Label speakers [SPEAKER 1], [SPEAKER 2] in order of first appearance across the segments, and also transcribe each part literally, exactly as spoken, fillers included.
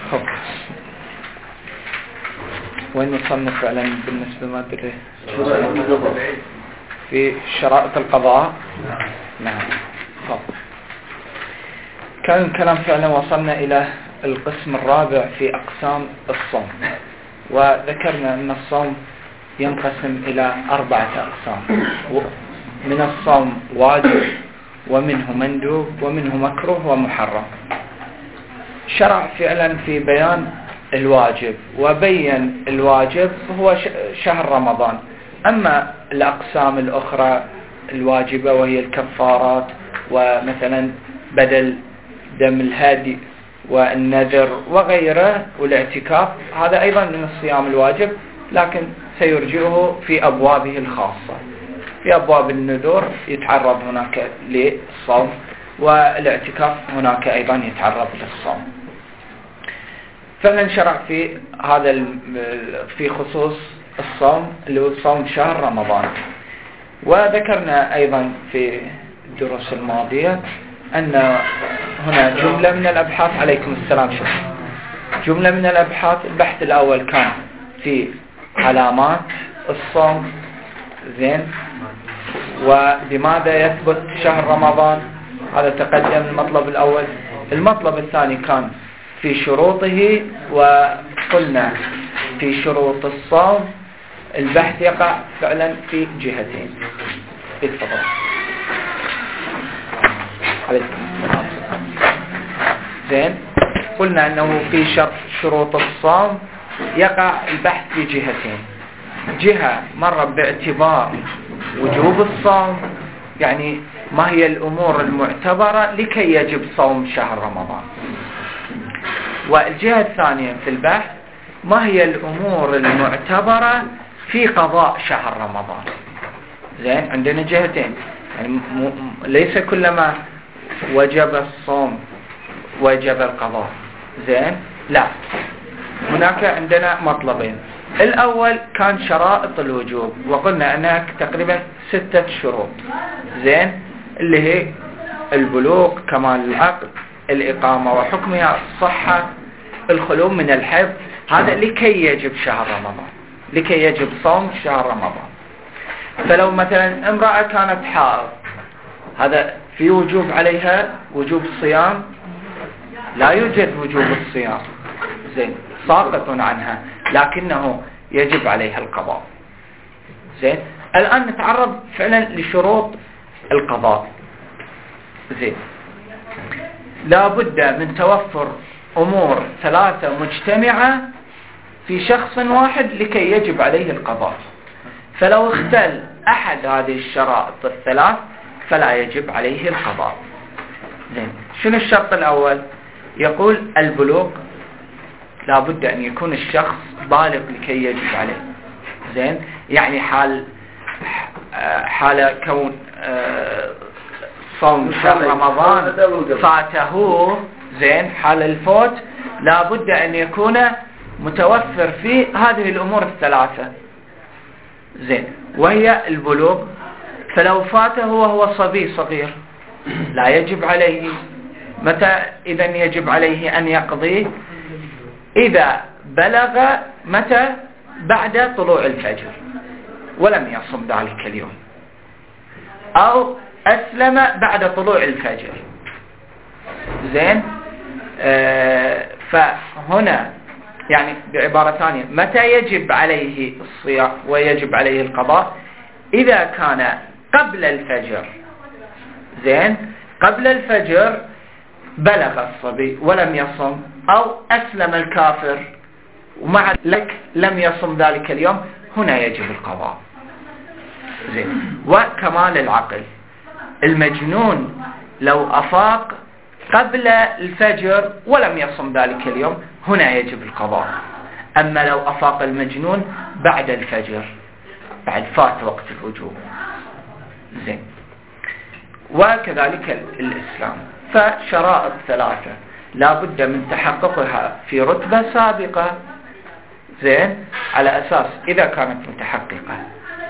[SPEAKER 1] خب وين وصلنا فعلا بالنسبة ما أدري في شرائط القضاء؟ نعم. خب كان الكلام فعلا وصلنا إلى القسم الرابع في أقسام الصوم، وذكرنا أن الصوم ينقسم إلى أربعة أقسام: من الصوم واجب، ومنه مندوب، ومنه مكروه، ومحرم. شرع فعلا في بيان الواجب، وبين الواجب هو شهر رمضان. أما الأقسام الأخرى الواجبة وهي الكفارات، ومثلا بدل دم الهادي والنذر وغيره والاعتكاف، هذا أيضا من الصيام الواجب، لكن سيرجعه في أبوابه الخاصة. في أبواب النذور يتعرض هناك للصوم، والاعتكاف هناك أيضا يتعرض للصوم. فمن شرع في هذا في خصوص الصوم اللي هو صوم شهر رمضان. وذكرنا أيضا في الدروس الماضية أن هنا جملة من الأبحاث. عليكم السلام. شوف، جملة من الأبحاث. البحث الأول كان في علامات الصوم، زين، ولماذا يثبت شهر رمضان، هذا تقدم المطلب الأول. المطلب الثاني كان في شروطه، وقلنا في شروط الصوم البحث يقع فعلا في جهتين. اتفضل. زين، قلنا أنه في شرط شروط الصوم يقع البحث في جهتين: جهة مرة باعتبار وجوب الصوم، يعني ما هي الأمور المعتبرة لكي يجب صوم شهر رمضان، والجهة الثانية في البحث ما هي الأمور المعتبرة في قضاء شهر رمضان. زين، عندنا جهتين، يعني م... ليس كلما وجب الصوم وجب القضاء. زين، لا، هناك عندنا مطلبين. الأول كان شرائط الوجوب، وقلنا أنها تقريبا ستة شروط. زين، اللي هي البلوغ، كمال العقل، الإقامة وحكمها، الصحة، الخلو من الحيض. هذا لكي يجب شهر رمضان، لكي يجب صوم شهر رمضان. فلو مثلا امرأة كانت حائض، هذا في وجوب عليها وجوب الصيام؟ لا يوجد وجوب الصيام، زين، ساقط عنها، لكنه يجب عليها القضاء. زين، الآن نتعرض فعلا لشروط القضاء. زين، لا بد من توفر أمور ثلاثة مجتمعة في شخص واحد لكي يجب عليه القضاء. فلو اختل أحد هذه الشرائط الثلاث فلا يجب عليه القضاء. زين، شنو الشرط الأول؟ يقول البلوغ، لا بد أن يكون الشخص بالغ لكي يجب عليه. زين، يعني حال حال كون صوم شهر رمضان فاته، زين، حال الفوت، لا بد أن يكون متوفر في هذه الأمور الثلاثة. زين، وهي البلوغ. فلو فاته وهو صبي صغير لا يجب عليه. متى إذن يجب عليه أن يقضي؟ إذا بلغ متى؟ بعد طلوع الفجر ولم يصم ذلك اليوم، أو أسلم بعد طلوع الفجر. زين، آه فهنا يعني بعبارة ثانية، متى يجب عليه الصيام ويجب عليه القضاء؟ إذا كان قبل الفجر. زين، قبل الفجر بلغ الصبي ولم يصم، أو أسلم الكافر ومع ذلك لم يصم ذلك اليوم، هنا يجب القضاء. زين، وكمال العقل، المجنون لو أفاق قبل الفجر ولم يصم ذلك اليوم، هنا يجب القضاء. أما لو أفاق المجنون بعد الفجر، بعد فات وقت الوجوب. زين، وكذلك الإسلام. فشرائط ثلاثة لا بد من تحققها في رتبة سابقة. زين، على أساس إذا كانت متحققة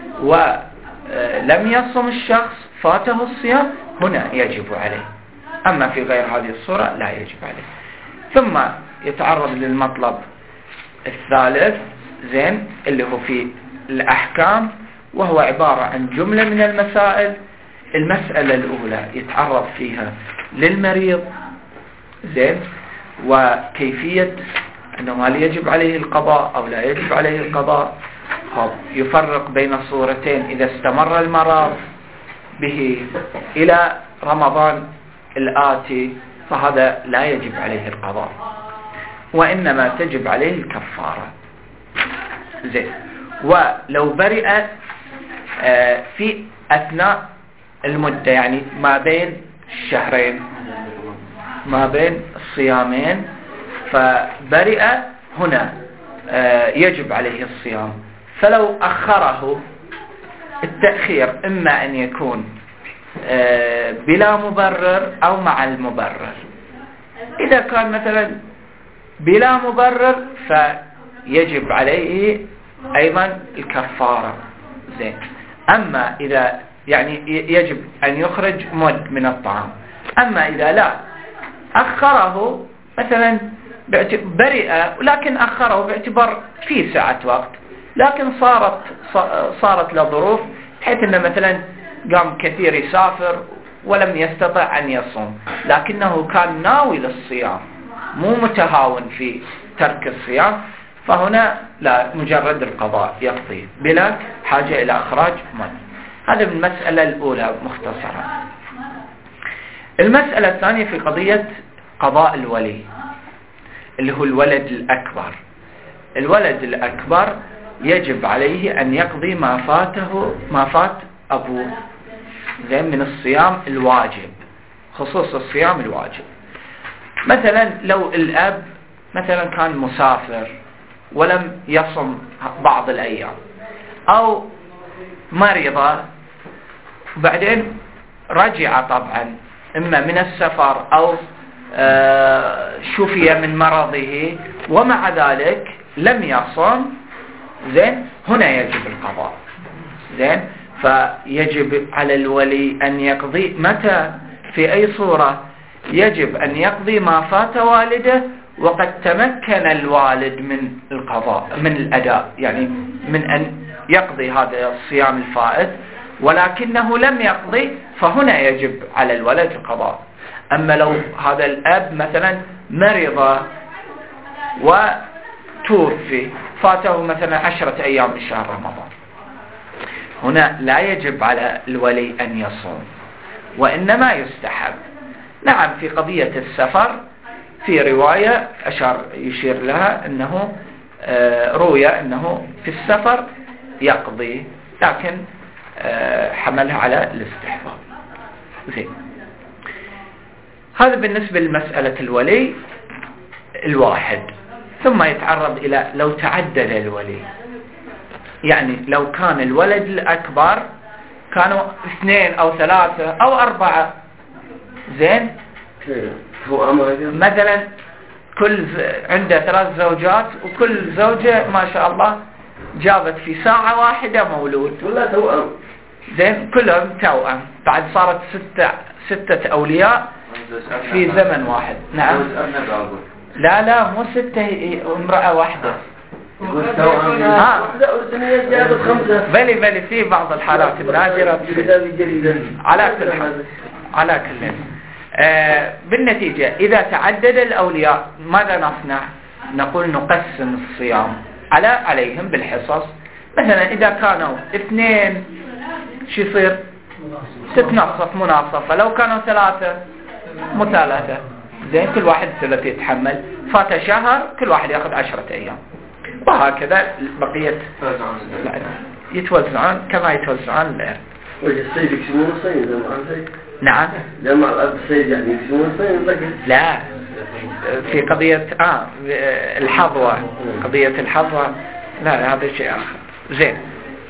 [SPEAKER 1] ولم يصم الشخص فاته الصيام، هنا يجب عليه. أما في غير هذه الصورة لا يجب عليه. ثم يتعرض للمطلب الثالث زين اللي هو في الأحكام، وهو عبارة عن جملة من المسائل. المسألة الأولى يتعرض فيها للمريض زين وكيفية أنه هل يجب عليه القضاء أو لا يجب عليه القضاء. يفرق بين صورتين: إذا استمر المرض به إلى رمضان الآتي فهذا لا يجب عليه القضاء وإنما تجب عليه الكفارة زين. ولو برئ في أثناء المدة، يعني ما بين الشهرين ما بين الصيامين، فبرئ هنا يجب عليه الصيام. فلو أخره التأخير إما أن يكون بلا مبرر أو مع المبرر. إذا كان مثلا بلا مبرر فيجب عليه أيضا الكفارة زين. أما إذا يعني يجب أن يخرج مد من الطعام. أما إذا لا أخره مثلا برئ لكن أخره باعتبار في ساعة وقت، لكن صارت صارت له ظروف بحيث أنه مثلا قام كثير يسافر ولم يستطع أن يصوم، لكنه كان ناوي للصيام مو متهاون في ترك الصيام، فهنا لا، مجرد القضاء يقضي بلا حاجة إلى إخراج مد. هذا من المسألة الأولى مختصرة. المسألة الثانية في قضية قضاء الولي اللي هو الولد الأكبر. الولد الأكبر يجب عليه أن يقضي ما فاته ما فات أبوه زين من الصيام الواجب، خصوص الصيام الواجب. مثلا لو الأب مثلا كان مسافر ولم يصم بعض الأيام، أو مرض وبعدين رجع طبعا إما من السفر أو آه شفي من مرضه ومع ذلك لم يصم زين، هنا يجب القضاء زين. فيجب على الولي أن يقضي متى في أي صورة؟ يجب أن يقضي ما فات والده وقد تمكن الوالد من القضاء من الأداء، يعني من أن يقضي هذا الصيام الفائت ولكنه لم يقضي، فهنا يجب على الولد القضاء. أما لو هذا الأب مثلا مرض وتوفي فاته مثلا عشرة أيام من شهر رمضان، هنا لا يجب على الولي أن يصوم وإنما يستحب. نعم في قضية السفر في رواية أشار يشير لها أنه روي أنه في السفر يقضي، لكن حملها على الاستحباب زين. هذا بالنسبة لمسألة الولي الواحد. ثم يتعرض إلى لو تعدد الولي، يعني لو كان الولد الأكبر كانوا اثنين أو ثلاثة أو أربعة زين، مثلا كل عنده ثلاث زوجات وكل زوجة ما شاء الله جابت في ساعة واحدة مولود
[SPEAKER 2] ولا توأم
[SPEAKER 1] زين، كلهم توأم، بعد صارت ستة ستة أولياء في زمن واحد. نعم لا لا مو ستة، امرأة واحدة. ها بلي بلي في بعض الحالات النادرة على كل حال على كل آه بالنتيجة إذا تعدد الأولياء ماذا نصنع؟ نقول نقسم الصيام على عليهم بالحصص. مثلا إذا كانوا اثنين شو يصير؟ تتنصف مناصفة. لو كانوا ثلاثة مثالثة زين، كل واحد ثلاث يتحمل. فات شهر كل واحد يأخذ عشرة أيام، وهكذا بقية يتوزعون كما يتوزعون الإرث.
[SPEAKER 2] والسيد يكسبون الصين
[SPEAKER 1] نعم
[SPEAKER 2] جمع الأب السيد يعني يكسبون الصين.
[SPEAKER 1] لا في قضية آه الحظوة، قضية الحظوة لا هذا شيء آخر زين.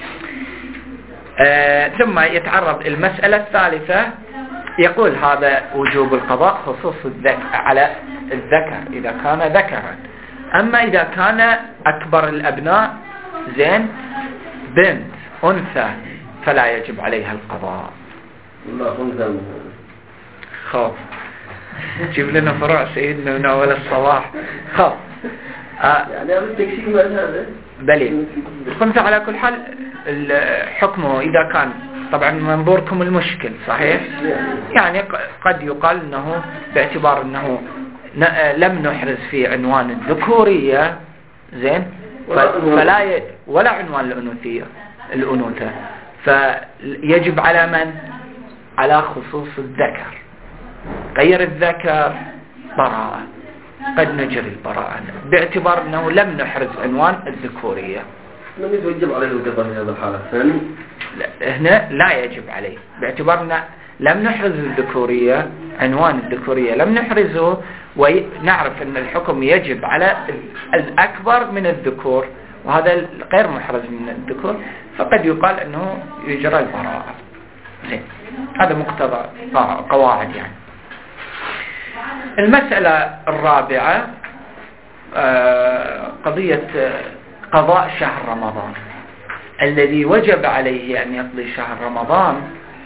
[SPEAKER 1] آه ثم يتعرض المسألة الثالثة، يقول هذا وجوب القضاء خصوص الذكر على الذكر إذا كان ذكرا. أما إذا كان أكبر الأبناء زين بنت أنثى فلا يجب عليها القضاء.
[SPEAKER 2] الله أنثى
[SPEAKER 1] خوف جيب لنا فروع سيدنا من أول الصباح خلاص.
[SPEAKER 2] آه يعني أبو التكسير هذا
[SPEAKER 1] بلي. قمت على كل حال حكمه إذا كان طبعا منظوركم المشكل صحيح، يعني قد يقال أنه باعتبار أنه لم نحرز في عنوان الذكورية زين فلا ي... ولا عنوان الأنوثية الأنوثة، فيجب على من؟ على خصوص الذكر. غير الذكر براءة، قد نجري البراءة باعتبار أنه لم نحرز عنوان الذكورية.
[SPEAKER 2] لم يتوجب عليه القضاء في هذا الحالة الثاني؟
[SPEAKER 1] هنا لا يجب عليه باعتبار أنه لم نحرز الذكورية، عنوان الذكورية لم نحرزه، ونعرف أن الحكم يجب على الأكبر من الذكور وهذا غير محرز من الذكور، فقد يقال أنه يجرى البراءة. زين، هذا مقتضى قواعد. يعني المسألة الرابعة قضية قضاء شهر رمضان. الذي وجب عليه أن يقضي شهر رمضان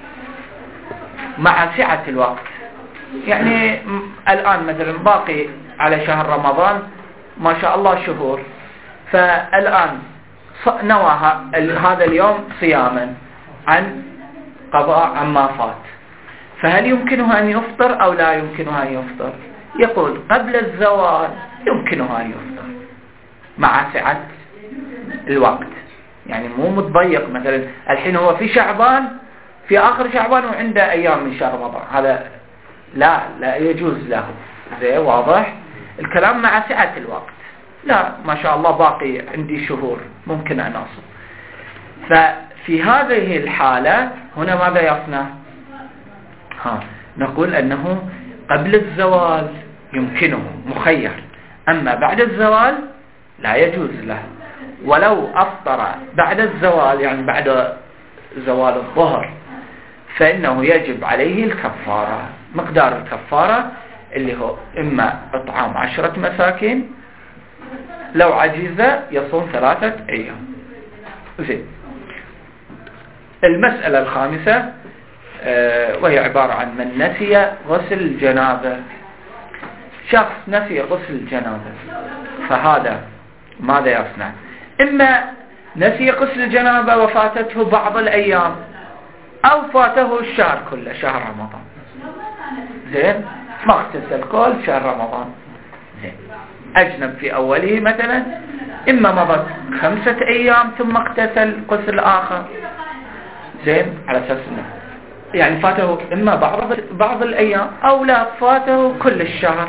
[SPEAKER 1] مع سعة الوقت، يعني الآن مثلا باقي على شهر رمضان ما شاء الله شهور، فالآن نوى هذا اليوم صياما عن قضاء عما فات، فهل يمكنه أن يفطر أو لا يمكنه أن يفطر؟ يقول قبل الزوال يمكنه أن يفطر مع سعة الوقت، يعني مو متضيق. مثلا الحين هو في شعبان، في آخر شعبان وعنده أيام من شهر رمضان، هذا لا لا يجوز له. زي واضح الكلام مع سعة الوقت، لا ما شاء الله باقي عندي شهور ممكن أن أصوم. ففي هذه الحالة هنا ماذا يصنع؟ ها نقول أنه قبل الزوال يمكنه مخير، أما بعد الزوال لا يجوز له. ولو أفطر بعد الزوال يعني بعد زوال الظهر فإنه يجب عليه الكفارة. مقدار الكفارة اللي هو إما إطعام عشرة مساكين، لو عجز يصوم ثلاثة أيام. زين، المسألة الخامسة وهي عبارة عن من نسي غسل الجنابة. شخص نسي غسل الجنابة فهذا ماذا يصنع؟ إما نسي غسل الجنابة وفاتته بعض الأيام، أو فاته الشهر كله شهر رمضان. زين، ما اغتسل كل شهر رمضان. زين، أجنب في أوله مثلا، إما مضت خمسة أيام ثم اغتسل غسل آخر. زين، على أساس إنه يعني فاته إما بعض بعض الأيام أو لا فاته كل الشهر.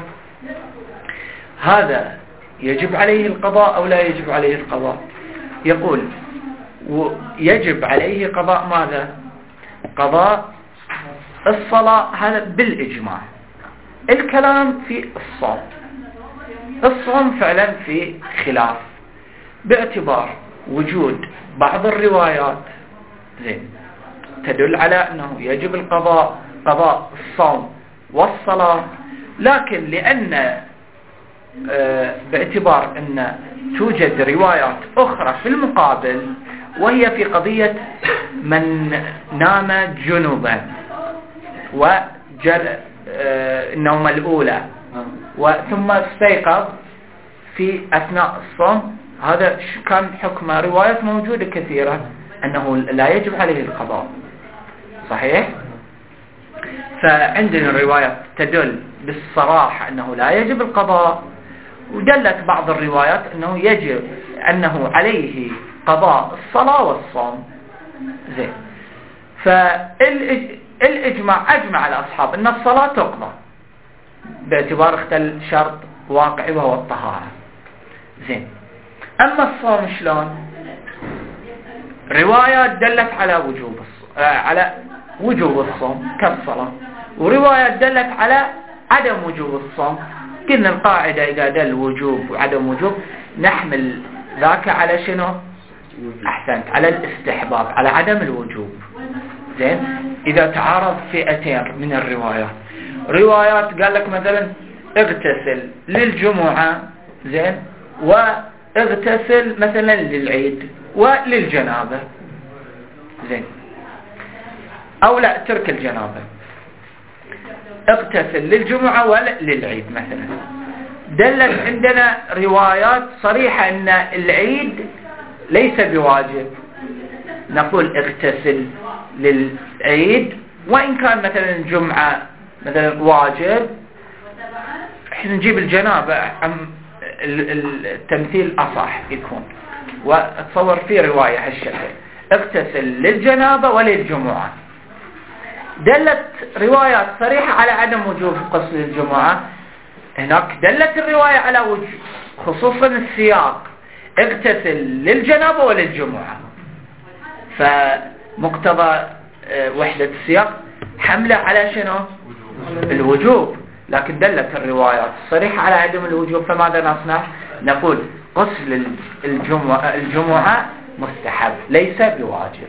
[SPEAKER 1] هذا يجب عليه القضاء أو لا يجب عليه القضاء؟ يقول يجب عليه قضاء ماذا؟ قضاء الصلاة، هذا بالإجماع. الكلام في الصوم. الصوم فعلا في خلاف باعتبار وجود بعض الروايات زين تدل على أنه يجب القضاء، قضاء الصوم والصلاة، لكن لأن اه باعتبار أن توجد روايات أخرى في المقابل، وهي في قضية من نام جنوبا وجل اه النوم الأولى ثم استيقظ في أثناء الصوم، هذا كان حكم روايات موجودة كثيرة أنه لا يجب عليه القضاء. صحيح؟ فعندنا الروايات تدل بالصراحة أنه لا يجب القضاء، ودلت بعض الروايات أنه يجب أنه عليه قضاء الصلاة والصوم. زين، فالإجماع أجمع الأصحاب أن الصلاة تقضى باعتبار اختل شرط واقعي وهو الطهارة. زين، أما الصوم شلون؟ روايات دلت على وجوب على وجوب الصوم كالصلاة، وروايات دلت على عدم وجوب الصوم. قلنا القاعدة إذا دل وجوب وعدم وجوب نحمل ذاك على شنو؟ أحسنت، على الاستحباب، على عدم الوجوب. زين، إذا تعارض فئتين من الروايات، روايات قال لك مثلا اغتسل للجمعة زين واغتسل مثلا للعيد وللجنابة زين، أو لا ترك الجنابة، اغتسل للجمعة ولا للعيد مثلا. دلت عندنا روايات صريحة أن العيد ليس بواجب، نقول اغتسل للعيد، وإن كان مثلا الجمعة مثلا واجب، احنا نجيب الجنابة التمثيل أصح يكون، واتصور في رواية هالشكل اغتسل للجنابة وللجمعة. دلت روايات صريحة على عدم وجوب غسل الجمعة، هناك دلت الرواية على وجوب، خصوصا السياق اغتسل للجنابة وللجمعة، فمقتضى وحدة السياق حمله على شنو؟ الوجوب، لكن دلت الروايات الصريحة على عدم الوجوب، فماذا نصنع؟ نقول غسل الجمعة, الجمعة مستحب ليس بواجب.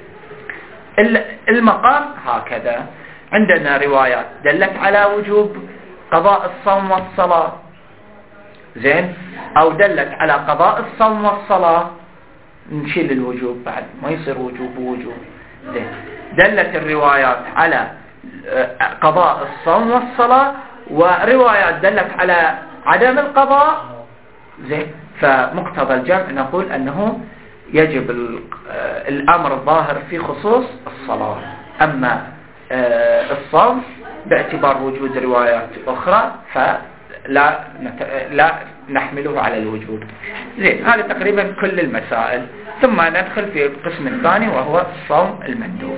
[SPEAKER 1] المقام هكذا، عندنا روايات دلت على وجوب قضاء الصوم والصلاة، زين، أو دلت على قضاء الصوم والصلاة، نشيل الوجوب بعد، ما يصير وجوب ووجوب، زين. دلت الروايات على قضاء الصوم والصلاة، وروايات دلت على عدم القضاء، زين. فمقتضى الجمع نقول أنه يجب الأمر الظاهر في خصوص الصلاة، أما الصوم باعتبار وجود روايات أخرى فلا لا نحمله على الوجود. زين، هذا تقريبا كل المسائل. ثم ندخل في القسم الثاني وهو الصوم المندوب.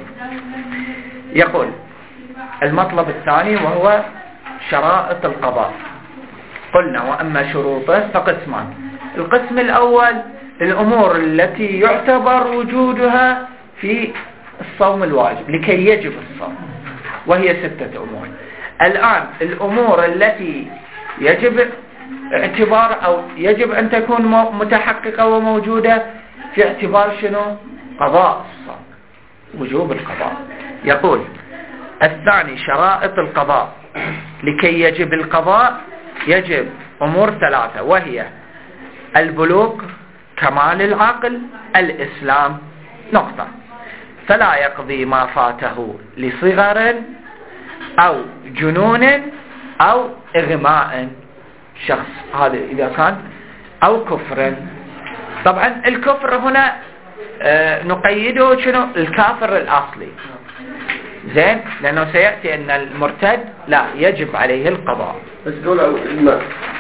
[SPEAKER 1] يقول المطلب الثاني وهو شرائط القضاء. قلنا وأما شروطه فقسمان. القسم الأول الأمور التي يعتبر وجودها في الصوم الواجب لكي يجب الصوم، وهي ستة أمور. الآن الأمور التي يجب اعتبار أو يجب أن تكون متحققة وموجودة في اعتبار شنو؟ قضاء الصوم، وجوب القضاء. يقول الثاني شرائط القضاء. لكي يجب القضاء يجب أمور ثلاثة، وهي البلوغ، كمال العقل، الإسلام، نقطة. فلا يقضي ما فاته لصغر أو جنون أو إغماء شخص، هذا إذا كان، أو كفر. طبعا الكفر هنا آه نقيده شنو؟ الكافر الأصلي، زين، لأنه سيأتي أن المرتد لا يجب عليه القضاء.
[SPEAKER 2] بس دول أو إغماء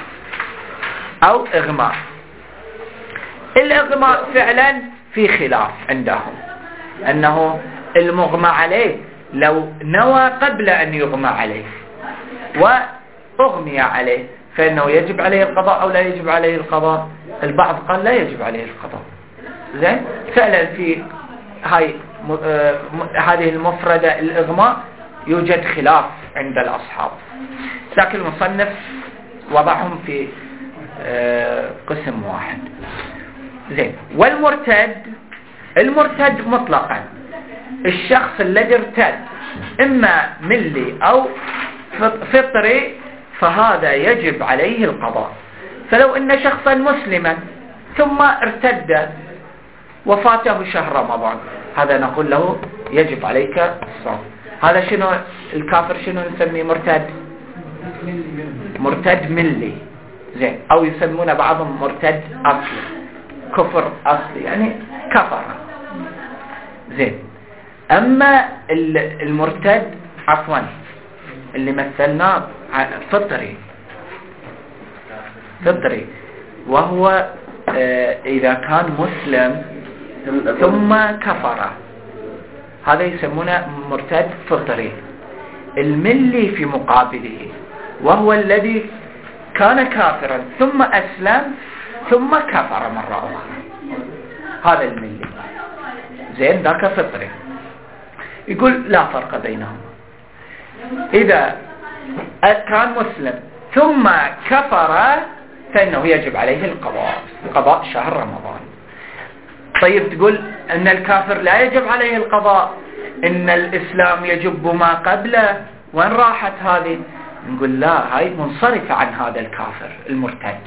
[SPEAKER 1] أو إغماء. الإغماء فعلا في خلاف عندهم، أنه المغمى عليه لو نوى قبل أن يغمى عليه وأغمي عليه فإنه يجب عليه القضاء أو لا يجب عليه القضاء. البعض قال لا يجب عليه القضاء، زين. فعلا في هاي آه هذه المفردة الإغماء يوجد خلاف عند الأصحاب، لكن المصنف وضعهم في آه قسم واحد، زين. والمرتد، المرتد مطلقا الشخص الذي ارتد إما ملي أو فطري فهذا يجب عليه القضاء. فلو إن شخصا مسلما ثم ارتد وفاته شهر رمضان، هذا نقول له يجب عليك الصوم. هذا شنو الكافر؟ شنو نسميه؟ مرتد، مرتد ملي، زين، أو يسمونه بعضهم مرتد أصلي، كفر أصلي، يعني كفر، زين. أما المرتد عفوا اللي مثلناه فطري، فطري وهو آه إذا كان مسلم ثم كفر، هذا يسمونه مرتد فطري. الملي في مقابله وهو الذي كان كافرا ثم أسلم ثم كفر مرة أخرى، هذا الملي، زين، ذاك فطري. يقول لا فرق بينهم. إذا كان مسلم ثم كفر فإنه يجب عليه القضاء، قضاء شهر رمضان. طيب تقول أن الكافر لا يجب عليه القضاء، إن الإسلام يجب ما قبله، وين راحت هذه؟ نقول لا، هاي منصرفة عن هذا الكافر المرتد.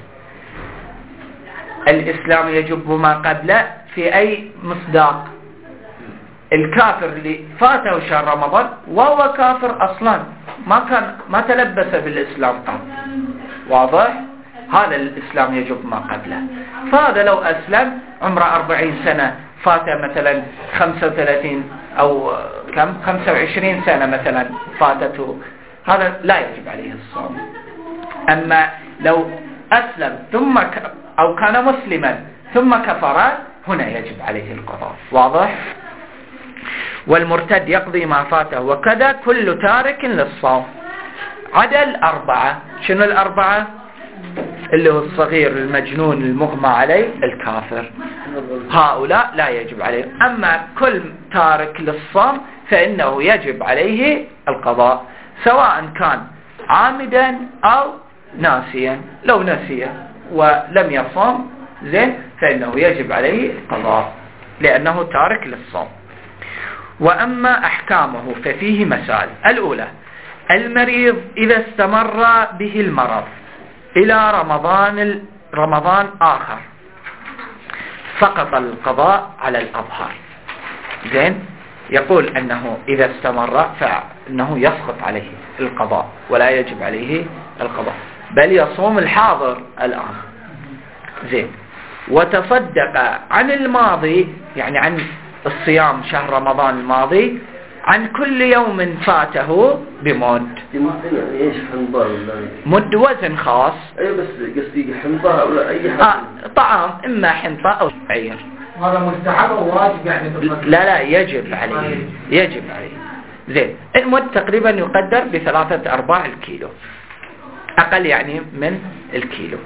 [SPEAKER 1] الإسلام يجب ما قبله في أي مصداق؟ الكافر اللي فاته شهر رمضان وهو كافر أصلا ما كان ما تلبس بالإسلام قط، واضح؟ هذا الإسلام يجب ما قبله. فهذا لو أسلم عمره أربعين سنة فاته مثلا خمسة وثلاثين أو كم خمسة وعشرين سنة مثلا فاتته، هذا لا يجب عليه الصوم. أما لو أسلم ثم ك... أو كان مسلما ثم كفر هنا يجب عليه القضاء، واضح؟ والمرتد يقضي ما فاته وكذا كل تارك للصوم عدا الأربعة. شنو الأربعة؟ اللي هو الصغير، المجنون، المغمى عليه، الكافر، هؤلاء لا يجب عليه. أما كل تارك للصوم فإنه يجب عليه القضاء سواء كان عامدا أو ناسيا. لو نسي ولم يصوم زين فإنه يجب عليه القضاء لأنه تارك للصوم. وأما أحكامه ففيه مسائل. الأولى: المريض إذا استمر به المرض إلى رمضان رمضان آخر سقط القضاء على الأظهر. زين، يقول أنه إذا استمر فإنه يسقط عليه القضاء ولا يجب عليه القضاء، بل يصوم الحاضر الآن. زين، وتصدق عن الماضي، يعني عن الصيام شهر رمضان الماضي، عن كل يوم فاته بمد.
[SPEAKER 2] ايش حنطة؟
[SPEAKER 1] مد وزن خاص.
[SPEAKER 2] اي بس قصدي حنطة ولا اي حاجة؟
[SPEAKER 1] آه طعام، اما حنطة او شعير.
[SPEAKER 3] هذا مستحب او واجب يعني؟
[SPEAKER 1] لا لا يجب عليه، يجب عليه. زين، المد تقريبا يقدر بثلاثة ارباع الكيلو، اقل يعني من الكيلو.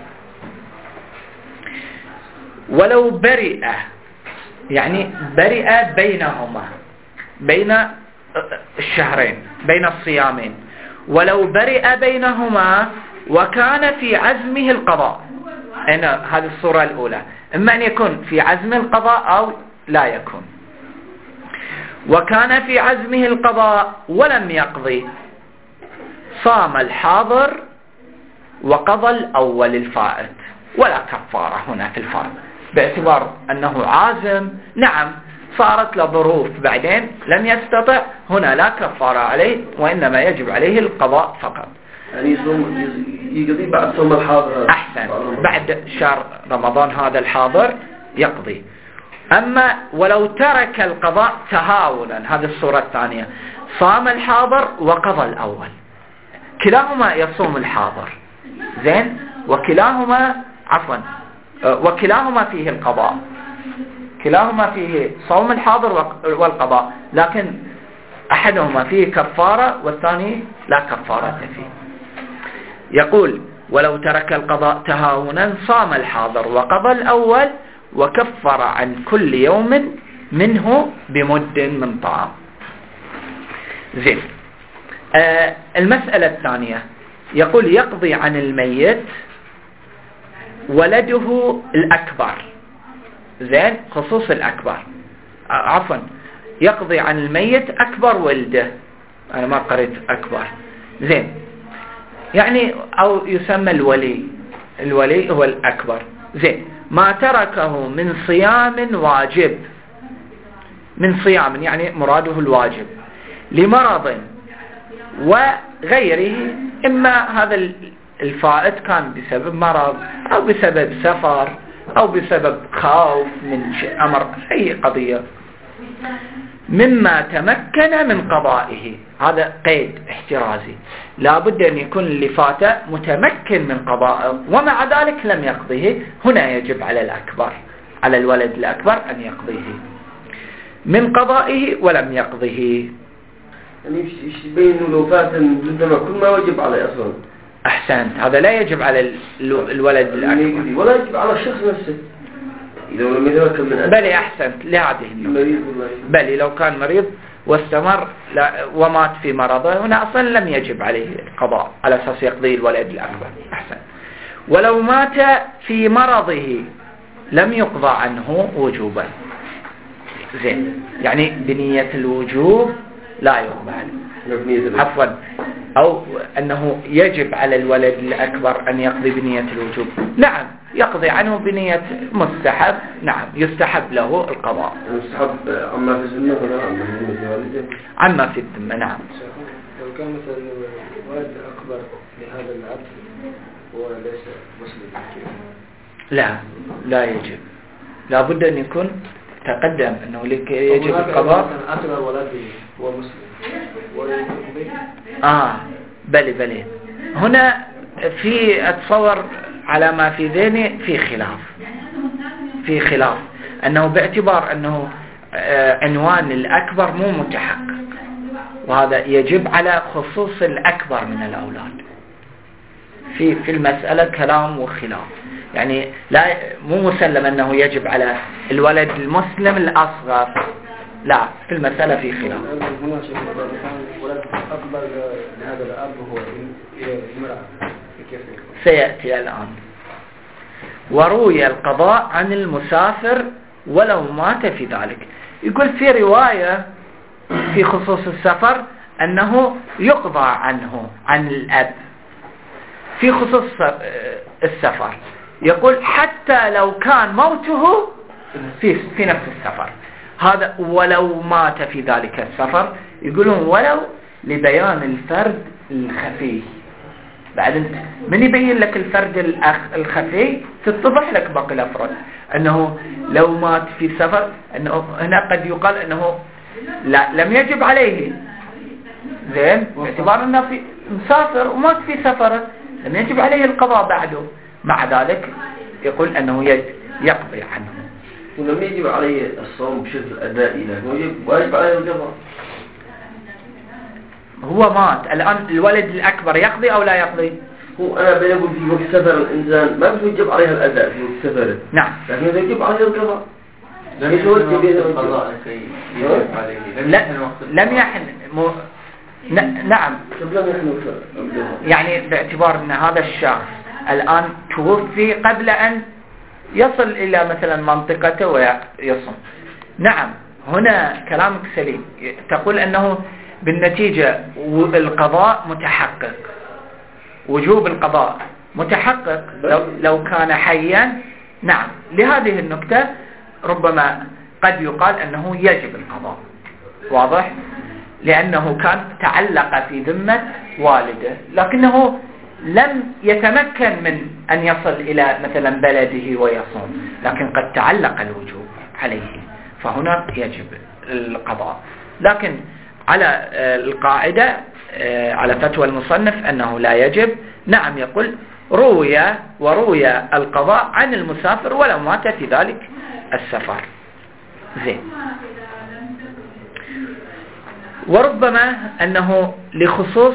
[SPEAKER 1] ولو برئ، يعني برئ بينهما، بين الشهرين، بين الصيامين، ولو برئ بينهما وكان في عزمه القضاء. هنا هذه الصورة الأولى، إما أن يكون في عزم القضاء أو لا يكون. وكان في عزمه القضاء ولم يقضي، صام الحاضر وقضى الأول الفائت، ولا كفارة هنا في الفائت، باعتبار أنه عازم. نعم صارت له ظروف بعدين لم يستطع، هنا لا كفارة عليه وإنما يجب عليه القضاء فقط.
[SPEAKER 2] يعني يصوم يقضي بعد صوم الحاضر.
[SPEAKER 1] أحسن، بعد شهر رمضان هذا الحاضر يقضي. أما ولو ترك القضاء تهاونا، هذه الصورة الثانية، صام الحاضر وقضى الأول، كلاهما يصوم الحاضر. زين، وكلاهما عفوا وكلاهما فيه القضاء، كلاهما فيه صوم الحاضر والقضاء، لكن أحدهما فيه كفارة والثاني لا كفارة فيه. يقول: ولو ترك القضاء تهاونا صام الحاضر وقضى الأول وكفر عن كل يوم منه بمد من طعام. زين، آه المسألة الثانية يقول: يقضي عن الميت ولده الأكبر. زين، خصوص الأكبر، عفوا يقضي عن الميت أكبر ولده، أنا ما قريت أكبر. زين، يعني أو يسمى الولي، الولي هو الأكبر. زين، ما تركه من صيام واجب، من صيام يعني مراده الواجب، لمرض وغيره، إما هذا الفائت كان بسبب مرض أو بسبب سفر أو بسبب خوف من أمر، أي قضية، مما تمكن من قضائه. هذا قيد احترازي، لا بد أن يكون اللي فاته متمكن من قضائه ومع ذلك لم يقضيه. هنا يجب على الأكبر، على الولد الأكبر أن يقضيه من قضائه ولم يقضيه.
[SPEAKER 2] يعني ايش يبين لو فات عندما كل ما وجب عليه أصلا؟
[SPEAKER 1] أحسنت، هذا لا يجب على الولد الأكبر
[SPEAKER 2] ولا يجب على الشخص نفسه إذا لم يتمكن من
[SPEAKER 1] بل أحسنت لهذه النقطة. بل لو كان مريض واستمر ومات في مرضه هنا أصلا لم يجب عليه القضاء على أساس يقضي الولد الأكبر. أحسن، ولو مات في مرضه لم يقضى عنه وجوبا. زين، يعني بنية الوجوب لا يقضى عنه. عفوا أو أنه يجب على الولد الأكبر أن يقضي بنية الوجوب، نعم يقضي عنه بنية مستحب، نعم يستحب له القضاء.
[SPEAKER 2] يستحب عما في الذمة ولا عما في ذمة والده؟
[SPEAKER 1] عما في الذمة، نعم.
[SPEAKER 4] لو كان مثلا الولد الأكبر لهذا العبد وليس مسلم،
[SPEAKER 1] لا لا يجب، لا بد أن يكون تقدم أنه لك يجب القضاء.
[SPEAKER 4] أكبر ولده هو مسلم
[SPEAKER 1] آه بلي بلي هنا في أتصور على ما في ذهني في خلاف في خلاف أنه باعتبار أنه عنوان الأكبر مو متحقق، وهذا يجب على خصوص الأكبر من الأولاد. في في المسألة كلام وخلاف، يعني لا مو مسلم أنه يجب على الولد المسلم الأصغر، لا في المسألة في خلاف.
[SPEAKER 4] هنا شيء ولد أكبر لهذا الأب هو امرأة كيف
[SPEAKER 1] سيأتي الآن. وروي القضاء عن المسافر ولو مات في ذلك. يقول في رواية في خصوص السفر أنه يقضى عنه عن الأب في خصوص السفر، يقول حتى لو كان موته في في نفس السفر، هذا ولو مات في ذلك السفر، يقولون ولو لبيان الفرد الخفي. بعد من يبين لك الفرد الأخ الخفي تتضح لك باقي الأفراد، أنه لو مات في سفر أنه هنا قد يقال أنه لا لم يجب عليه، زين باعتبار أنه في مسافر ومات في سفره لم يجب عليه القضاء بعده، مع ذلك يقول أنه يقضي عنه.
[SPEAKER 2] ولم يجب عليه الصوم بشكل أدائي، لكن يجب واجب عليه القضاء.
[SPEAKER 1] هو مات الآن، الولد الأكبر يقضي أو لا يقضي؟
[SPEAKER 2] هو أنا بيقول في وقت سفر الإنسان ما بيجب عليه الأداء في وقت سفره،
[SPEAKER 1] نعم،
[SPEAKER 2] لكن يجب عليه القضاء.
[SPEAKER 4] لم يحن وقت القضاء يجب عليه،
[SPEAKER 1] لم يحن مو... ن... نعم، يعني باعتبار أن هذا الشخص الآن توفي قبل أن يصل إلى مثلا منطقته ويصم، نعم هنا كلامك سليم، تقول أنه بالنتيجة القضاء متحقق، وجوب القضاء متحقق لو, لو كان حيا، نعم لهذه النكتة ربما قد يقال أنه يجب القضاء، واضح؟ لأنه كان تعلق في ذمة والده، لكنه لم يتمكن من أن يصل إلى مثلا بلده ويصوم، لكن قد تعلق الوجوب عليه، فهنا يجب القضاء. لكن على القاعدة على فتوى المصنف أنه لا يجب، نعم يقول روي وروي القضاء عن المسافر ولو مات في ذلك السفر. زين. وربما أنه لخصوص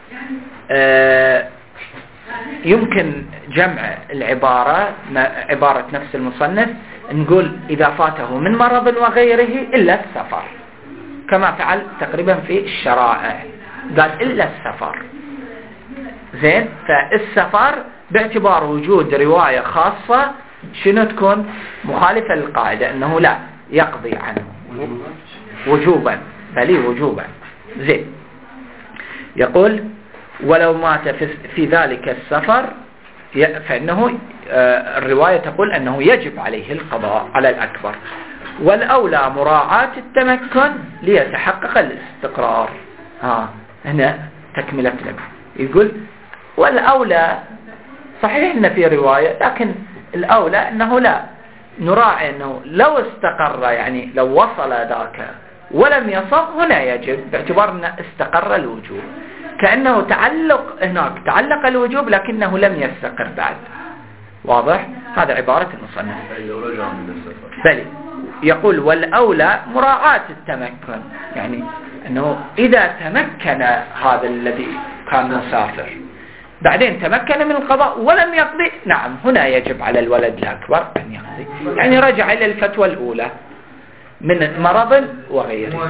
[SPEAKER 1] يمكن جمع العبارة عبارة نفس المصنف، نقول إذا فاته من مرض وغيره إلا السفر، كما فعل تقريبا في الشرائع، قال إلا السفر. زين، فالسفر باعتبار وجود رواية خاصة شنو تكون مخالفة للقاعدة، أنه لا يقضي عنه وجوبا، بل وجوبا. زين، يقول ولو مات في ذلك السفر فإنه الرواية تقول أنه يجب عليه القضاء على الأكبر، والأولى مراعاة التمكن ليتحقق الاستقرار. ها هنا تكملة لك، يقول والأولى صحيح أن في رواية، لكن الأولى أنه لا نراعي أنه لو استقر، يعني لو وصل ذاك ولم يصل هنا يجب، باعتبار أنه استقر الوجوب، كأنه تعلق هناك تعلق الوجوب لكنه لم يستقر بعد. واضح؟ هذا عبارة المصنف. بل يقول والأولى مراعاة التمكن، يعني أنه إذا تمكن هذا الذي كان مسافر بعدين تمكن من القضاء ولم يقضي، نعم هنا يجب على الولد الأكبر أن يقضي، يعني رجع إلى الفتوى الأولى من مرض وغيره.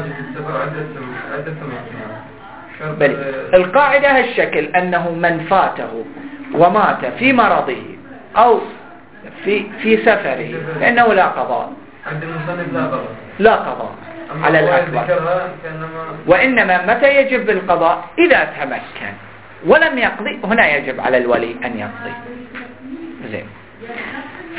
[SPEAKER 1] بل القاعدة هالشكل، أنه من فاته ومات في مرضه أو في في سفره فإنه لا قضاء،
[SPEAKER 4] عند المصنف لا قضاء،
[SPEAKER 1] لا قضاء. على الأكبر. وإنما متى يجب القضاء؟ إذا تمكن ولم يقضي، هنا يجب على الولي أن يقضي. زين. ف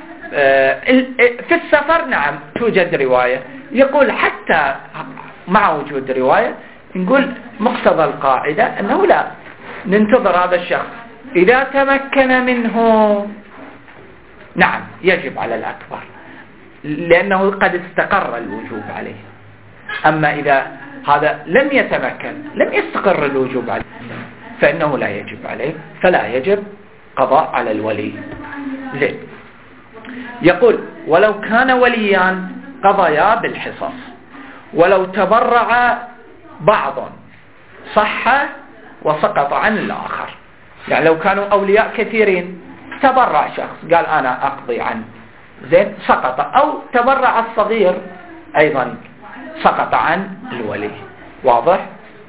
[SPEAKER 1] في السفر نعم توجد رواية يقول حتى مع وجود رواية نقول مقتضى القاعدة أنه لا ننتظر هذا الشخص، إذا تمكن منه نعم يجب على الأكبر لأنه قد استقر الوجوب عليه. أما إذا هذا لم يتمكن لم يستقر الوجوب عليه فإنه لا يجب عليه، فلا يجب قضاء على الولي. زين. يقول ولو كان وليان قضيا بالحصص، ولو تبرع بعض صح وسقط عن الآخر. يعني لو كانوا أولياء كثيرين تبرع شخص قال أنا أقضي عنه، زين، سقط. أو تبرع الصغير أيضا سقط عن الولي. واضح؟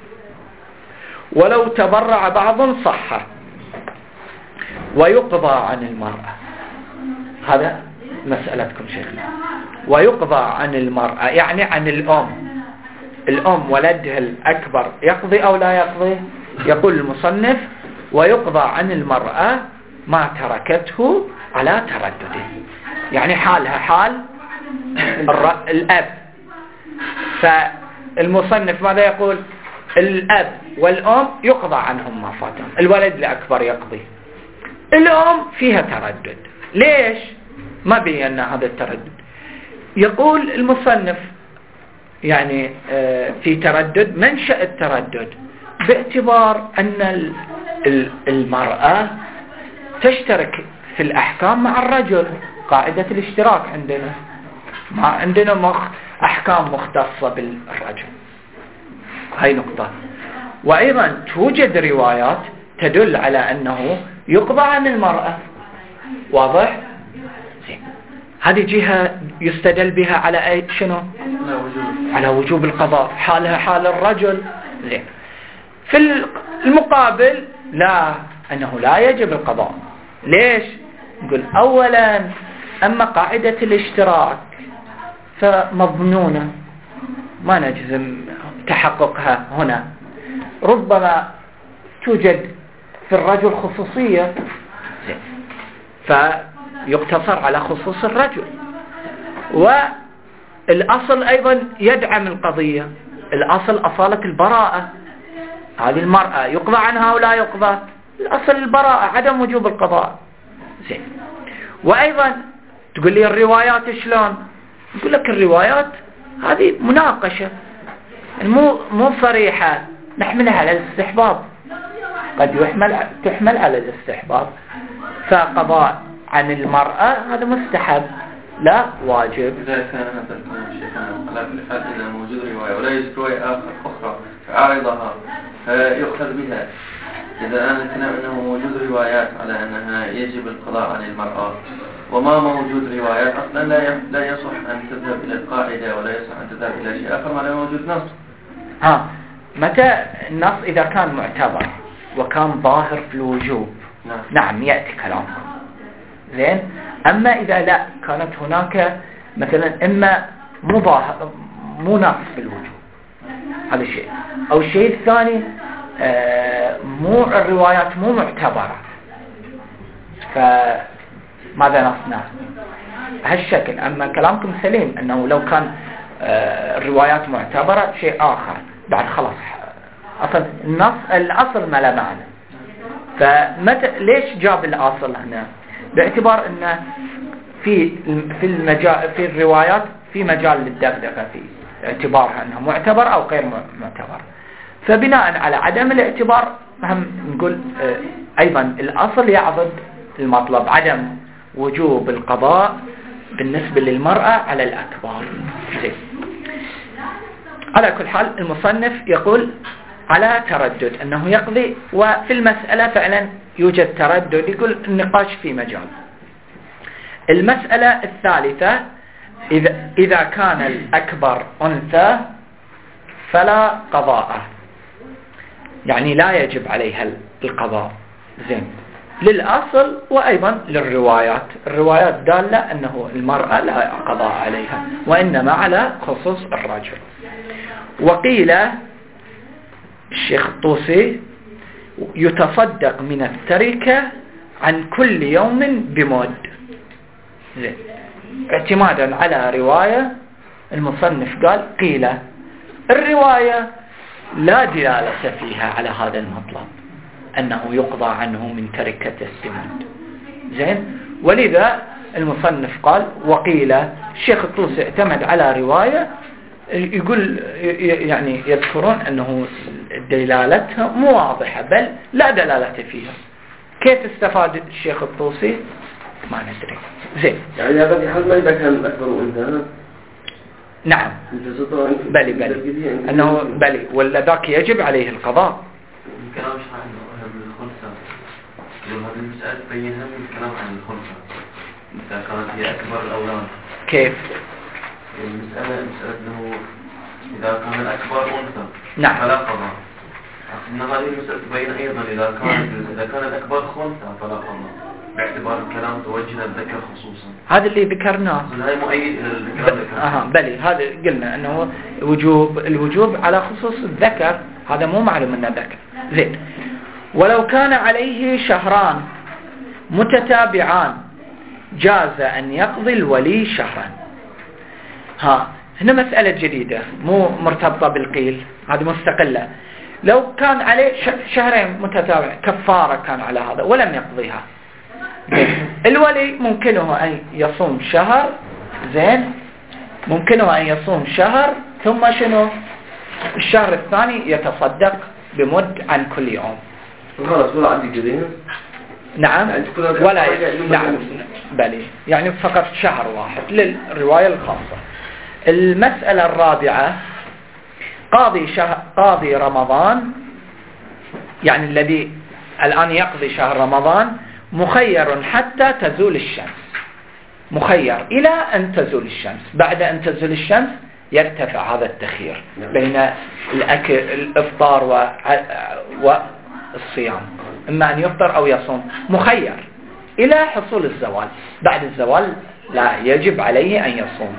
[SPEAKER 1] ولو تبرع بعض صح ويقضى عن المرأة. هذا مسألتكم شيخنا. ويقضى عن المرأة يعني عن الأم. الأم ولدها الأكبر يقضي أو لا يقضي؟ يقول المصنف ويقضى عن المرأة ما تركته على تردده، يعني حالها حال الأب. فالمصنف ماذا يقول؟ الأب والأم يقضى عنهم ما فاتهم، الولد الأكبر يقضي. الأم فيها تردد. ليش؟ ما بينا هذا التردد. يقول المصنف يعني في تردد، منشأ التردد باعتبار أن المرأة تشترك في الأحكام مع الرجل، قاعدة الاشتراك عندنا، ما عندنا مخ أحكام مختصة بالرجل. هاي نقطة. وأيضا توجد روايات تدل على أنه يقضى عن المرأة. واضح؟ زين. هذه جهة يستدل بها على أي شنو؟ على وجوب القضاء، حالها حال الرجل. زين. في المقابل لا، أنه لا يجب القضاء. ليش؟ نقول أولا أما قاعدة الاشتراك فمضمونة ما نجزم تحققها هنا، ربما توجد في الرجل خصوصية فيقتصر على خصوص الرجل. والأصل أيضا يدعم القضية، الأصل أصالة البراءة. هذه المرأة يقضى عنها ولا يقضى؟ الأصل البراءة، عدم وجوب القضاء. زين. وأيضا تقول لي الروايات شلون؟ يقول لك الروايات هذه مناقشة، مو مو صريحة نحملها على الاستحباب، قد يحمل تحمل على الاستحباب. فقضاء عن المرأة هذا مستحب لا واجب.
[SPEAKER 5] إذا كان هذا الكلام شيخنا على كل حال إذا موجود رواية ولا يوجد رواية أخرى عارضها يؤخذ بها. إذا أنا الكلام أنه موجود روايات على أنها يجب القضاء عن المرأة وما موجود روايات أصلا لا لا يصح أن تذهب إلى القاعدة ولا يصح أن تذهب إلى شيء آخر ما لا موجود نص.
[SPEAKER 1] ها متى النص إذا كان معتبر وكان ظاهر في الوجوب نعم, نعم يأتي كلامكم. زين. أما إذا لا كانت هناك مثلا إما مو ظاهر مو نص في الوجوب، هذا الشيء. أو الشيء الثاني آه مو الروايات مو معتبرة، فماذا نصنع؟ هالشكل. أما كلامكم سليم أنه لو كان آه الروايات معتبرة شيء آخر بعد خلاص أصل النص الأصل ما له معنى. فمتى ليش جاب الأصل هنا؟ باعتبار أن في في المجال في الروايات في مجال للدغدغة في اعتبارها أنها معتبر أو غير معتبر. فبناء على عدم الاعتبار هم نقول أيضا الأصل يعضد المطلب، عدم وجوب القضاء بالنسبة للمرأة على الأكبر. زين. على كل حال المصنف يقول على تردد أنه يقضي، وفي المسألة فعلا يوجد تردد، يقول النقاش في مجال. المسألة الثالثة إذا, إذا كان الأكبر أنثى فلا قضاء، يعني لا يجب عليها القضاء. زين. للأصل وأيضا للروايات. الروايات دالة أنه المرأة لا قضاء عليها وإنما على خصوص الرجل. وقيل الشيخ الطوسي يتصدق من التركة عن كل يوم بمد، اعتمادا على رواية المصنف قال قيل. الرواية لا دلالة فيها على هذا المطلب أنه يقضى عنه من تركة السماد. زين، ولذا المصنف قال وقيل. الشيخ الطوسي اعتمد على رواية يقول يعني يذكرون أنه دلالتها مو واضحة بل لا دلالة فيها. كيف استفاد الشيخ الطوسي ما ندري. زين،
[SPEAKER 2] يعني هذا في حال ما إذا كان أكبر وإنت
[SPEAKER 1] نعم بلي بلي أنه بلي ولا ذاك يجب عليه القضاء.
[SPEAKER 5] الكلام مش عن الخلفة، هذه المسألة تبينها من الكلام عن الخلفة إذا كانت هي أكبر الأولاد.
[SPEAKER 1] كيف؟
[SPEAKER 5] المسألة مسألة أنه إذا كان الأكبر أنثى
[SPEAKER 1] نعم
[SPEAKER 5] فلا قضاء. أن هذه المسألة تبين أيضا إذا كان إذا كان الأكبر خنثى فلا قضاء، باعتبار الكلام توجه الذكر خصوصا.
[SPEAKER 1] هذا اللي ذكرناه.
[SPEAKER 5] هذا مؤيد إلى الكلام ذكر.
[SPEAKER 1] أها بلي، هذا قلنا أنه وجوب الوجوب على خصوص الذكر، هذا مو معلوم أنه ذكر. زين، ولو كان عليه شهران متتابعان جاز أن يقضي الولي شهرا. ها هنا مسألة جديدة مو مرتبطة بالقيل، هذه مستقلة. لو كان عليه شهرين متتابع كفارة كان على هذا ولم يقضيها، الولي ممكنه أن يصوم شهر. زين، ممكنه أن يصوم شهر ثم شنو الشهر الثاني يتصدق بمد عن كل يوم.
[SPEAKER 2] خلاص ولا عندي كذا.
[SPEAKER 1] نعم ولا نعم بلي، يعني فقط شهر واحد للرواية الخاصة. المسألة الرابعة قاضي شهر قاضي رمضان، يعني الذي الآن يقضي شهر رمضان مخير حتى تزول الشمس، مخير إلى أن تزول الشمس. بعد أن تزول الشمس يرتفع هذا التخيير بين الأكل الإفطار والصيام، إما أن يفطر أو يصوم، مخير إلى حصول الزوال. بعد الزوال لا يجب عليه أن يصوم.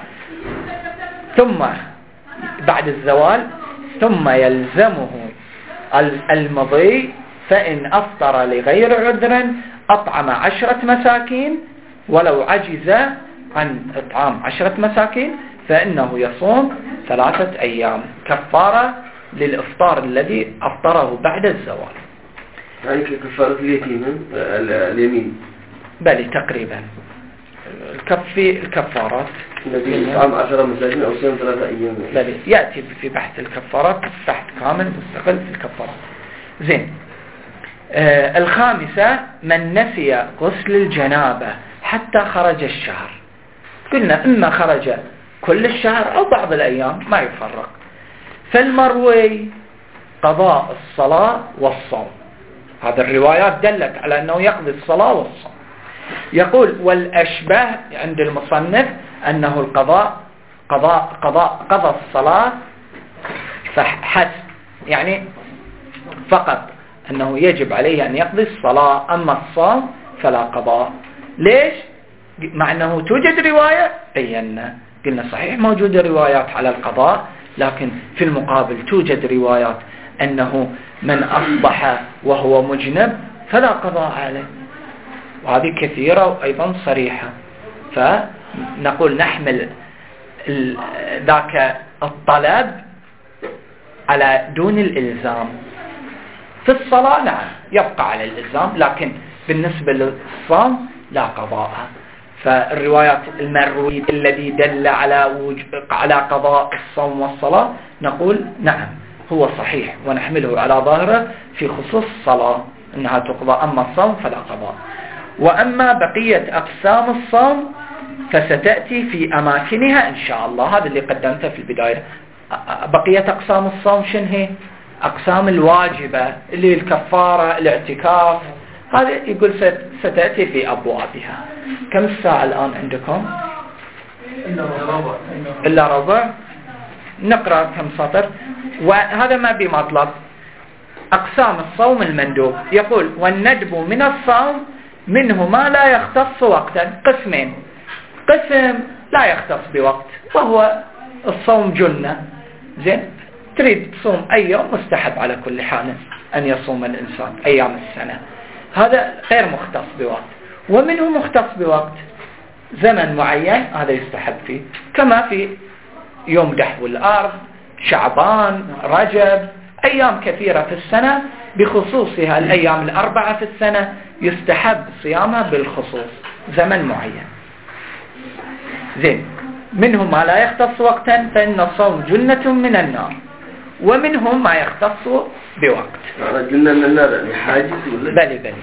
[SPEAKER 1] ثم بعد الزوال ثم يلزمه المضي، فإن أفطر لغير عذر أطعم عشرة مساكين، ولو عجز عن إطعام عشرة مساكين فإنه يصوم ثلاثة أيام كفارة للإفطار الذي أفطره بعد الزوال.
[SPEAKER 2] يعني كفارة اليتيم اليمين
[SPEAKER 1] بلي تقريبا الكفي الكفارات
[SPEAKER 2] الذي يطعم عشرة مساكين أو صيام ثلاثة أيام.
[SPEAKER 1] بلي يأتي في بحث الكفارات بحث كامل مستقل في الكفارات. زين، آه الخامسة من نسي غسل الجنابة حتى خرج الشهر. قلنا إما خرج كل الشهر أو بعض الأيام ما يفرق. فالمروي قضاء الصلاة والصوم. هذه الروايات دلت على أنه يقضي الصلاة والصوم. يقول والأشبه عند المصنف أنه القضاء قضاء قضاء قضى الصلاة فحسب، يعني فقط أنه يجب عليه أن يقضي الصلاة، أما الصوم فلا قضاء. ليش؟ مع أنه توجد رواية بينا قلنا صحيح موجودة روايات على القضاء، لكن في المقابل توجد روايات أنه من أصبح وهو مجنب فلا قضاء عليه، وهذه كثيرة وأيضا صريحة. فنقول نحمل ذاك الطلب على دون الإلزام. في الصلاة نعم يبقى على الإلزام، لكن بالنسبة للصوم لا قضاء. فالروايات المروي الذي دل على على قضاء الصوم والصلاة نقول نعم هو صحيح ونحمله على ظاهره في خصوص الصلاة أنها تقضى، أما الصوم فلا قضاء. وأما بقية أقسام الصوم فستأتي في أماكنها إن شاء الله. هذا اللي قدمته في البداية. بقية أقسام الصوم شنو هي؟ أقسام الواجبة اللي الكفارة الاعتكاف، هذا يقول ستأتي في أبوابها. كم الساعة الآن عندكم؟ إلا ربع. نقرأ كم سطر، وهذا ما بمطلب. أقسام الصوم المندوب. يقول والندب من الصوم منه ما لا يختص وقتا، قسمين: قسم لا يختص بوقت وهو الصوم جنة، زين تريد تصوم أي يوم مستحب على كل حال أن يصوم الإنسان أيام السنة، هذا غير مختص بوقت. ومنه مختص بوقت، زمن معين هذا يستحب فيه، كما في يوم دحو الأرض، شعبان، رجب، أيام كثيرة في السنة بخصوصها الأيام الأربعة في السنة يستحب صيامها بالخصوص زمن معين. زين منهم ما لا يختص وقتا فإن الصوم جنة من النار، ومنهم ما يختص بوقت.
[SPEAKER 2] جنة من النار يعني حاجز ولا؟
[SPEAKER 1] بلي بلي.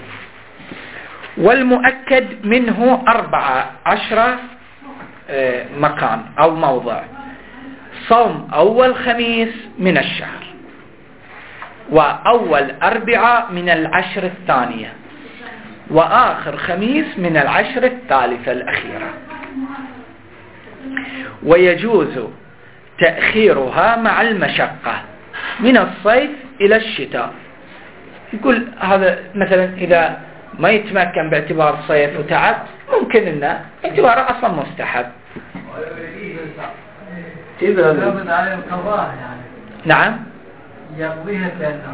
[SPEAKER 1] والمؤكد منه أربعة عشر مكان أو موضع: صوم أول خميس من الشهر، وأول أربعة من العشر الثانية، وآخر خميس من العشر الثالثة الأخيرة. ويجوز تأخيرها مع المشقة من الصيف إلى الشتاء. يقول هذا مثلا إذا ما يتمكن باعتبار الصيف وتعب ممكن إنه اعتباره أصلا مستحب.
[SPEAKER 2] كيف هذا؟
[SPEAKER 3] يقبض على القضاء يعني.
[SPEAKER 1] نعم.
[SPEAKER 3] يقضيها كأنه.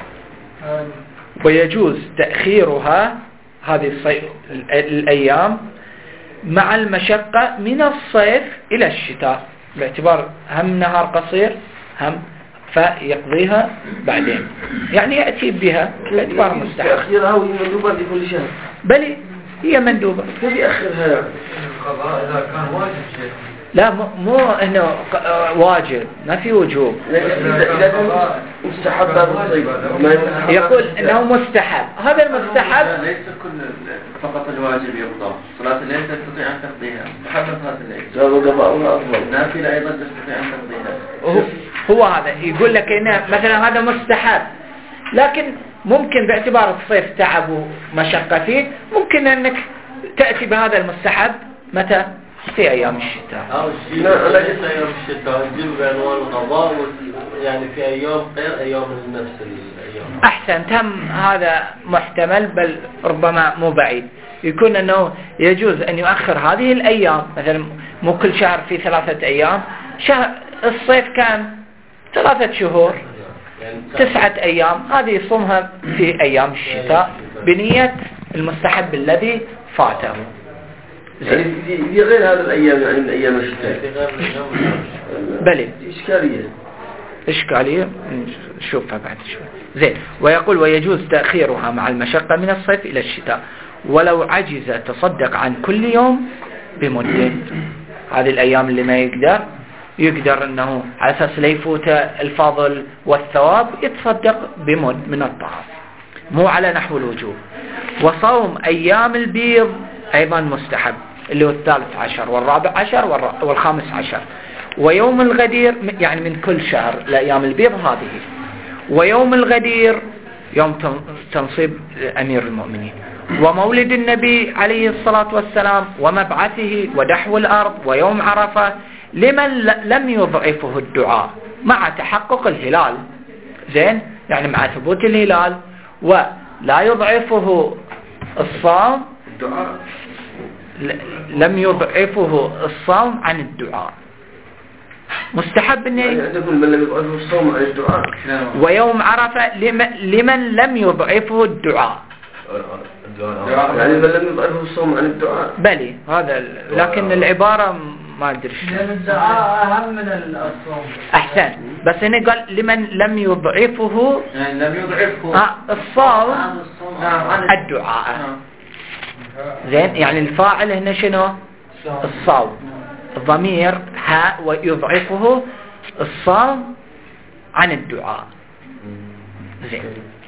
[SPEAKER 1] ويجوز تأخيرها هذه الصيف الأيام مع المشقة من الصيف إلى الشتاء، باعتبار هم نهار قصير هم فيقضيها بعدين، يعني يأتي بها باعتبار مستحب.
[SPEAKER 2] تأخيرها وهي مندوبة لكل شهر.
[SPEAKER 1] بل هي مندوبة.
[SPEAKER 2] كيف يأخرها يعني؟
[SPEAKER 3] القضاء إذا كان واجب شيء.
[SPEAKER 1] لا مو, مو انه واجب، ما في وجوب.
[SPEAKER 2] إذا كان مستحب هذا الصيف
[SPEAKER 1] يقول انه مستحب، هذا المستحب
[SPEAKER 5] ليس كل فقط الواجب يقضى. صلاة الليل تستطيع أن تقضيها، مستحب صلاة الليل.
[SPEAKER 2] جاب قضاءها أفضل.
[SPEAKER 5] نافلة أيضا تستطيع أن تقضيها.
[SPEAKER 1] هو, هو هذا يقول لك انه مثلا هذا مستحب، لكن ممكن باعتبار الصيف تعب ومشقة فيه ممكن انك تأتي بهذا المستحب متى؟ في أيام الشتاء.
[SPEAKER 5] أو الشتاء لا ليس أيام الشتاء، تجيب بعنوان القضاء يعني في أيام غير أيام نفس الأيام.
[SPEAKER 1] أحسن، تم هذا محتمل، بل ربما مو بعيد يكون أنه يجوز أن يؤخر هذه الأيام، مثلا مو كل شهر في ثلاثة أيام، شهر الصيف كان ثلاثة شهور تسعة أيام، هذه يصومها في أيام الشتاء بنية المستحب الذي فاته.
[SPEAKER 2] يعني في غير هذا الأيام، يعني من أيام الشتاء.
[SPEAKER 1] بلي
[SPEAKER 2] إشكالية
[SPEAKER 1] إشكالية نشوفها بعد شوي. زين. ويقول ويجوز تأخيرها مع المشقة من الصيف إلى الشتاء، ولو عجز تصدق عن كل يوم بمدة. هذه الأيام اللي ما يقدر يقدر أنه على أساس لا يفوت الفضل والثواب يتصدق بمد من الطعام، مو على نحو الوجوب. وصوم أيام البيض أيضا مستحب، اللي هو الثالث عشر والرابع عشر والخامس عشر. ويوم الغدير يعني من كل شهر لأيام البيض هذه. ويوم الغدير يوم تنصيب أمير المؤمنين، ومولد النبي عليه الصلاة والسلام، ومبعثه، ودحو الأرض، ويوم عرفة لمن لم يضعفه الدعاء مع تحقق الهلال. زين، يعني مع ثبوت الهلال ولا يضعفه الصوم، لم يضعفه الصوم عن الدعاء، مستحب انه
[SPEAKER 2] يقول من لم يضعفه الصوم عن الدعاء.
[SPEAKER 1] ويوم عرفة لمن لم يضعفه الدعاء،
[SPEAKER 2] يعني من لم يضعفه الصوم عن الدعاء.
[SPEAKER 1] بلي هذا، لكن العبارة ما ادري
[SPEAKER 3] لأن الدعاء أهم من الصوم.
[SPEAKER 1] أحسن، بس هنا قال لمن لم يضعفه،
[SPEAKER 5] يعني لم يضعفه
[SPEAKER 1] آه الصوم عن الدعاء. زين، يعني الفاعل هنا شنو؟ الصوم، الضمير ها، ويضعفه الصوم عن الدعاء. زين،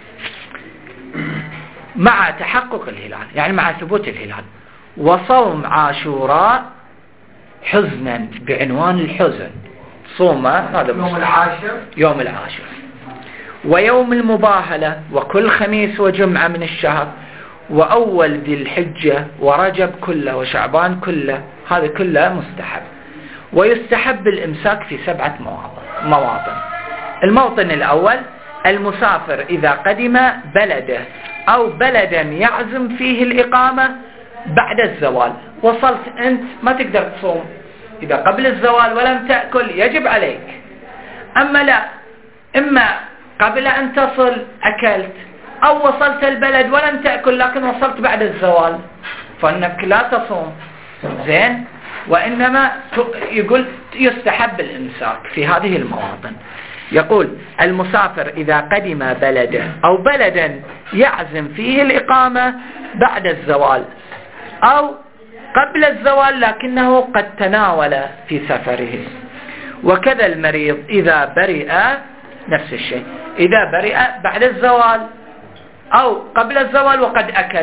[SPEAKER 1] مع تحقق الهلال يعني مع ثبوت الهلال. وصوم عاشوراء حزنا بعنوان الحزن، صوم هذا
[SPEAKER 3] يوم العاشر
[SPEAKER 1] يوم العاشر. ويوم المباهلة، وكل خميس وجمعة من الشهر، وأول ذي الحجة، ورجب كله، وشعبان كله، هذا كله مستحب. ويستحب الإمساك في سبعة مواطن. الموطن الأول المسافر إذا قدم بلده أو بلدا يعزم فيه الإقامة بعد الزوال. وصلت أنت ما تقدر تصوم إذا قبل الزوال ولم تأكل يجب عليك. أما لا، إما قبل أن تصل أكلت، أو وصلت البلد ولم تأكل لكن وصلت بعد الزوال، فإنك لا تصوم. زين. وإنما يقول يستحب الإمساك في هذه المواطن. يقول المسافر إذا قدم بلده أو بلدا يعزم فيه الإقامة بعد الزوال أو قبل الزوال لكنه قد تناول في سفره. وكذا المريض إذا برئ، نفس الشيء، إذا برئ بعد الزوال أو قبل الزوال وقد أكل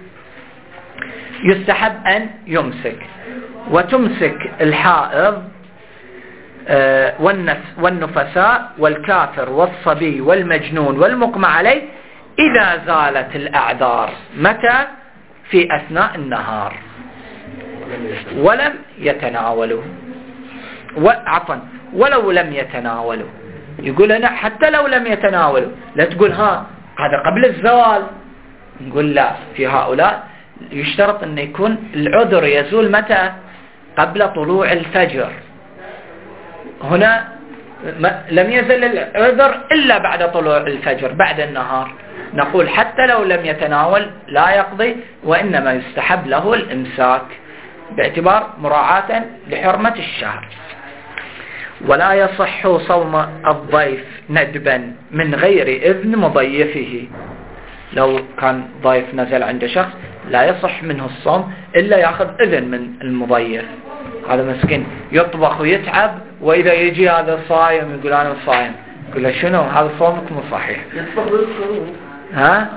[SPEAKER 1] يستحب أن يمسك. وتمسك الحائض والنفساء والكافر والصبي والمجنون والمقمع عليه إذا زالت الأعذار. متى؟ في أثناء النهار ولم يتناولوا، عفوا ولو لم يتناولوا. يقول أنا حتى لو لم يتناولوا، لا تقول ها هذا قبل الزوال. نقول لا، في هؤلاء يشترط أن يكون العذر يزول متى؟ قبل طلوع الفجر. هنا لم يزل العذر إلا بعد طلوع الفجر بعد النهار. نقول حتى لو لم يتناول لا يقضي، وإنما يستحب له الإمساك باعتبار مراعاة لحرمة الشهر. ولا يصح صوم الضيف ندبا من غير إذن مضيفه. لو كان ضيف نزل عند شخص لا يصح منه الصوم إلا يأخذ إذن من المضيف. هذا مسكين يطبخ ويتعب، وإذا يجي هذا صايم يقول أنا صايم، يقول له شنو هذا صومك مو صحيح. ها؟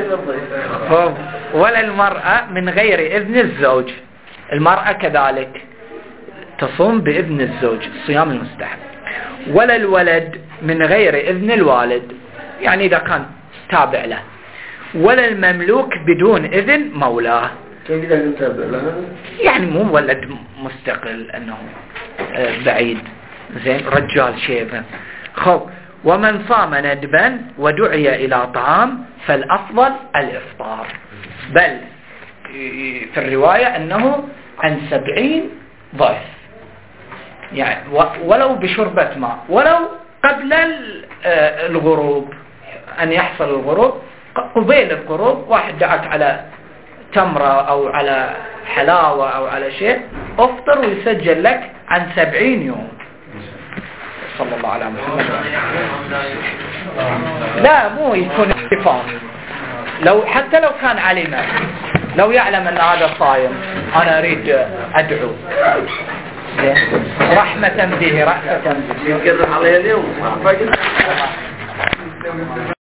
[SPEAKER 1] ولا المرأة من غير إذن الزوج. المرأة كذلك تصوم بإذن الزوج، الصيام المستحب. ولا الولد من غير إذن الوالد، يعني إذا كان تابع له. ولا المملوك بدون إذن مولاه.
[SPEAKER 2] كيف إذا كنت تابع له؟
[SPEAKER 1] يعني مو ولد مستقل أنه بعيد، زين، رجال شيبة. خب. ومن صام ندبا ودعي إلى طعام فالأفضل الإفطار. بل في الرواية أنه عن سبعين ضيف، يعني ولو بشربة ماء، ولو قبل الغروب، أن يحصل الغروب قبيل الغروب واحد دعك على تمرة أو على حلاوة أو على شيء، افطر ويسجل لك عن سبعين يوم. صلى الله على محمد. لا، مو يكون اتفاق. لو حتى لو كان علم، لو يعلم أن هذا صايم أنا أريد أدعو رحمة به رحمة به
[SPEAKER 2] ينقذ عليه اليوم.